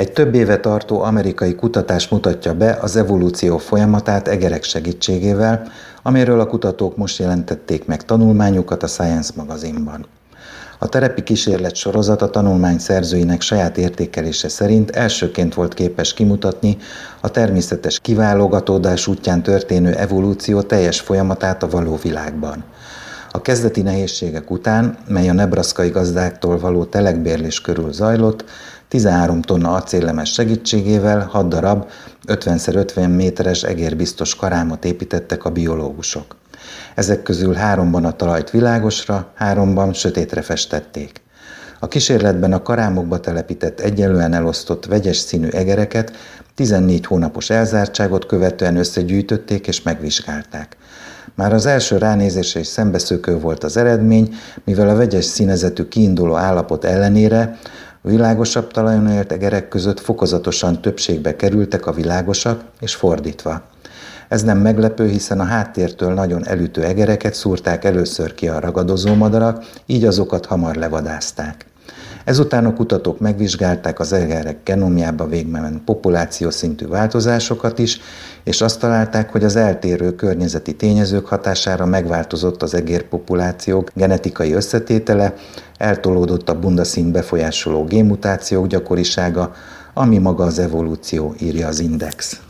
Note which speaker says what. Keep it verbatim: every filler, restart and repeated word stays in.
Speaker 1: Egy több éve tartó amerikai kutatás mutatja be az evolúció folyamatát egerek segítségével, amiről a kutatók most jelentették meg tanulmányukat a Science magazinban. A terepi kísérlet sorozat a tanulmány szerzőinek saját értékelése szerint elsőként volt képes kimutatni a természetes kiválogatódás útján történő evolúció teljes folyamatát a való világban. A kezdeti nehézségek után, mely a nebraskai gazdáktól való telekbérlés körül zajlott, tizenhárom tonna acéllemes segítségével hat darab ötven szer ötven méteres egérbiztos karámot építettek a biológusok. Ezek közül háromban a talajt világosra, háromban sötétre festették. A kísérletben a karámokba telepített egyenlően elosztott vegyes színű egereket tizennégy hónapos elzártságot követően összegyűjtötték és megvizsgálták. Már az első ránézésre is szembeszökő volt az eredmény, mivel a vegyes színezetű kiinduló állapot ellenére a világosabb talajon élt egerek között fokozatosan többségbe kerültek a világosak, és fordítva. Ez nem meglepő, hiszen a háttértől nagyon elütő egereket szúrták először ki a ragadozó madarak, így azokat hamar levadázták. Ezután a kutatók megvizsgálták az egerek genomjába végment populációszintű változásokat is, és azt találták, hogy az eltérő környezeti tényezők hatására megváltozott az egérpopulációk genetikai összetétele, eltolódott a bundaszínt befolyásoló génmutációk gyakorisága, ami maga az evolúció, írja az Index.